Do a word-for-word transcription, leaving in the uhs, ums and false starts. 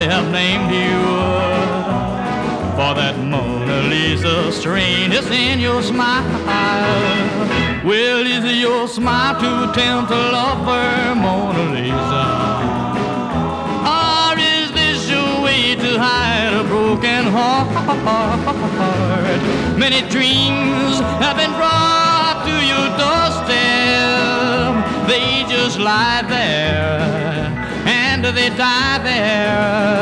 have named you. For that Mona Lisa strain is in your smile. Well, is your smile to tempt a lover, Mona Lisa? Or is this your way to hide a broken heart? Many dreams have been brought to your doorstep. They just lie there and they die there.